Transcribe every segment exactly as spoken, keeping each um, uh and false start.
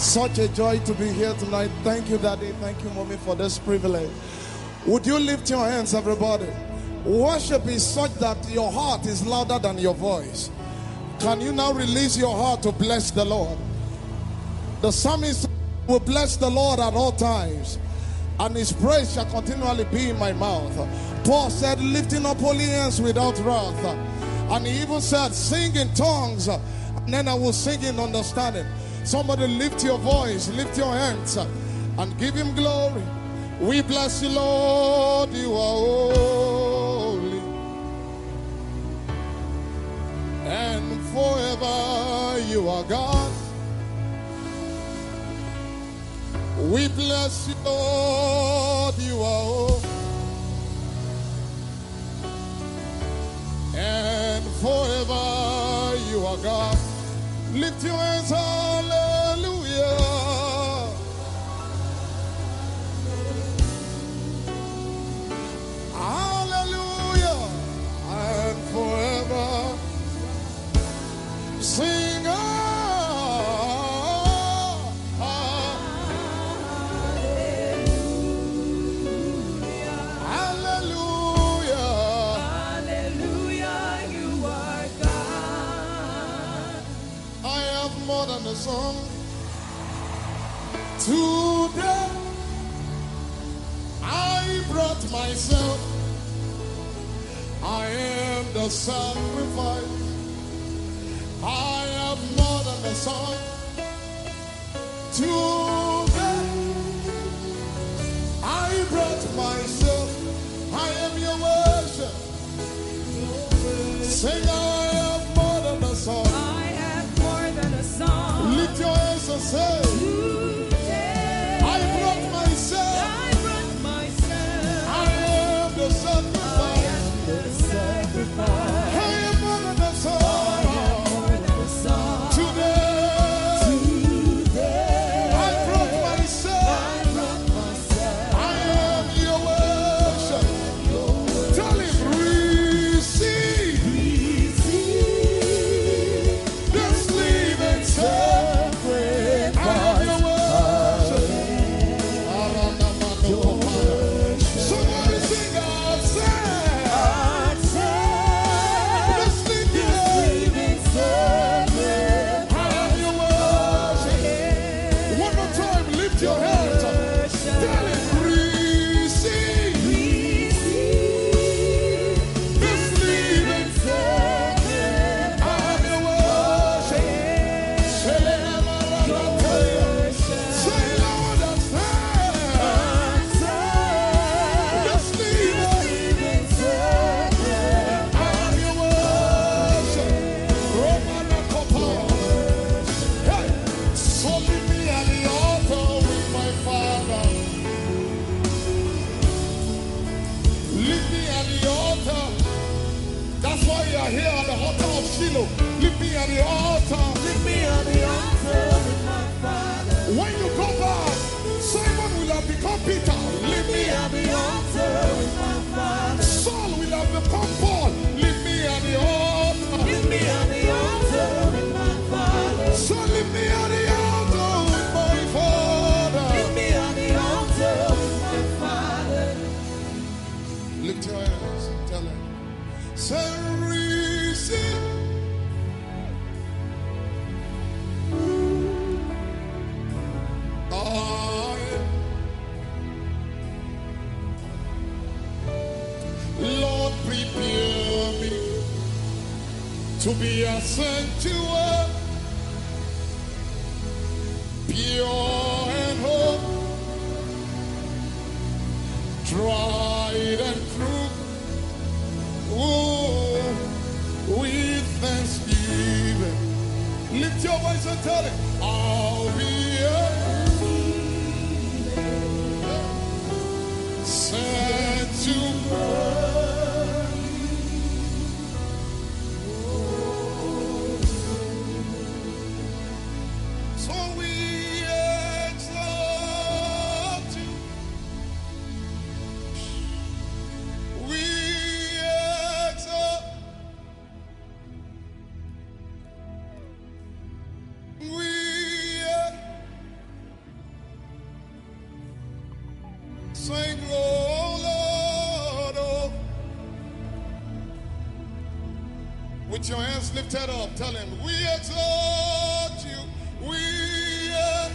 Such a joy to be here tonight. Thank you, Daddy. Thank you, Mommy, for this privilege. Would you lift your hands, everybody? Worship is such that your heart is louder than your voice. Can you now release your heart to bless the Lord? The psalmist will bless the Lord at all times, and his praise shall continually be in my mouth. Paul said, lifting up holy hands without wrath. And he even said, sing in tongues, and then I will sing in understanding. Somebody lift your voice, lift your hands, and give him glory. We bless you, Lord, you are holy. And forever you are God. We bless you, Lord, you are holy. And forever you are God. Lift your hands, hallelujah. Hallelujah. And forever sing, ah, ah. Hallelujah. Hallelujah, you are God. I have more than a song. Today I brought myself. I am the sacrifice. I have more than a song. Today I brought myself. I am your worship. Sing, I have more than a song. I have more than a song. Lift your hands and say, Today, I brought myself. I brought myself. I am the I sacrifice. am the sacrifice. I am more than a I song. have more than a song. Today Today, I brought myself. I brought myself. I am your worship. Tell him, receive Receive this living sacrifice. I am your worship. Somebody sing out, say, God said, this living living sacrifice. I am your worship. One more time, lift your hands up. Tell him, receive Receive this living sacrifice. I am your worship. Say, say, Lord, I say, this living I am your worship. Romana Kopa. Hey, so leave me at the altar with my Father. Leave me at the altar. That's why you are here at the altar of Shiloh. Leave me at the altar. Leave me on the altar with my Father. When you go back, Simon will have become Peter. Leave me Leave me at on the altar with my Father. Saul will have become Paul. Leave me at the altar. Leave me on the altar with my Father. So leave me at the altar with my Father. Leave me on the altar with my Father. Lift your hands. Tell him. Say, receive. I, Lord, prepare me to be a sanctuary, pure and holy, tried and true. Oh, with thanksgiving. Lift your voice and tell him, I'll be here. Sanctuary. So we exalt you. We exalt. We With your hands lifted up, tell him, we exalt you. We exalt.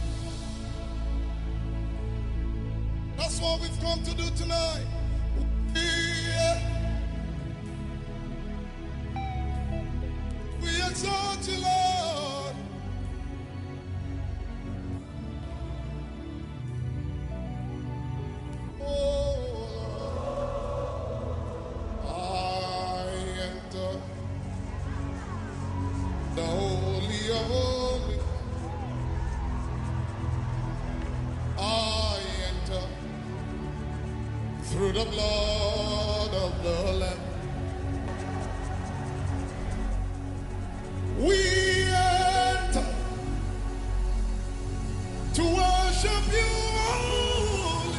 That's what we've come to do tonight. We, we exalt you, Lord. Oh, I enter the Holy of Holies. I enter through the blood of the Lamb. We enter to worship you only.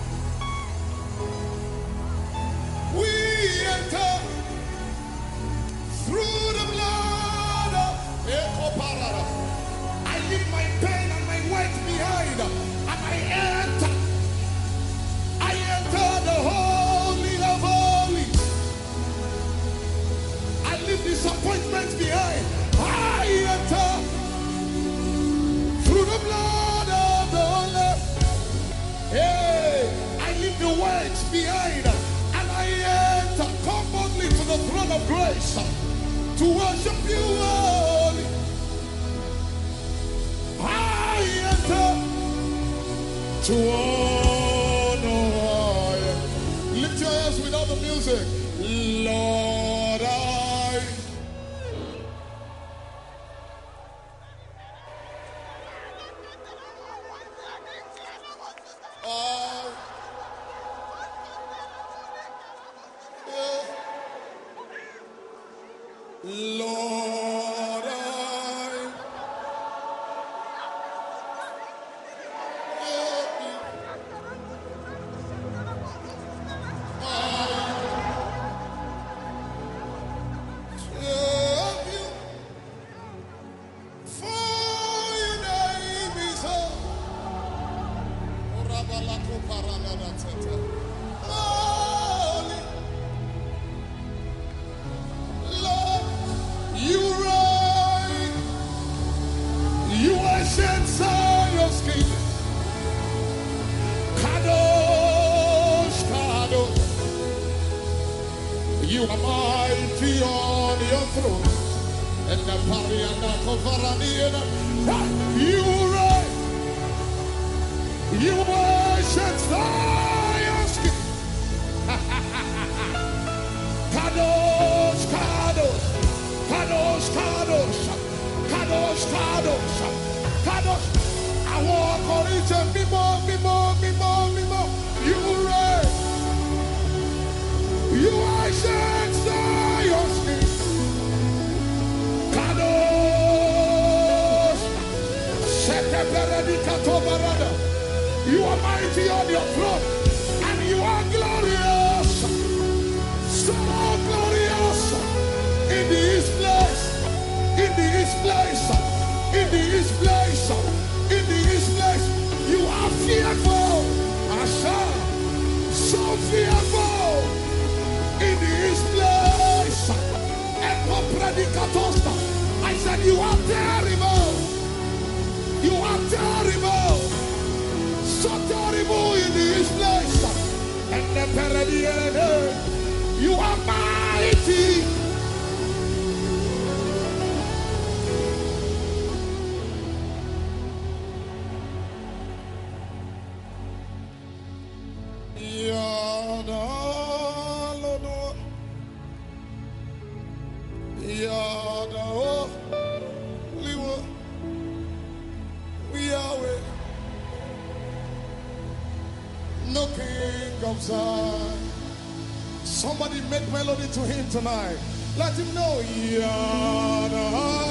We enter through the blood of Eko Parada. I leave my pain and my weight behind, and I enter. I enter the Holy of Holies. I leave disappointment behind. I enter through the blood of the Lamb. Hey, I leave the weight behind, and I enter. Come boldly to the throne of grace to worship you only. I enter to honor. Lift your hands without the music. Lord, I. I yeah. Lord, I. You are mighty on your throne, and the Pariana Kovaraniana. You reign, you worship Zion's King. Kadosh, Kadosh, Kadosh, Kadosh, Kadosh, Kadosh, Kadosh. I walk on it and me more, me more, me more, me more. You reign. You are Zion's King. Kadosh. You are mighty on your throne, and you are glorious. So glorious. In this place. In this place. In this place. In this place. You are fearful. Asha. So fearful. In this place, I said, you are terrible. You are terrible. So terrible in this place. And the Paradian, you are mighty. No king of Zion. Somebody make melody to him tonight. Let him know. Yada.